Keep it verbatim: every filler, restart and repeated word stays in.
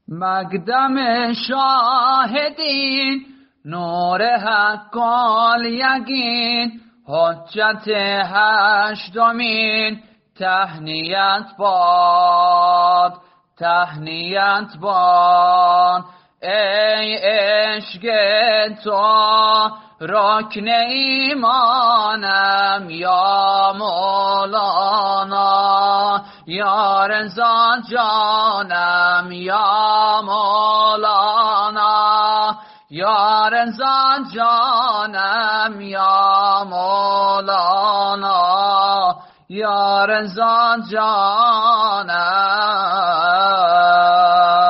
مقدم شاهدین، نور حقال یقین، حجت هشتمین، تهنیت باد، تهنیت باد. ای عشق تو رکن ایمانم یا مولانا، یا رضا جانم یا مولانا، یا رضا جانم یا مولانا، یا رضا جانم.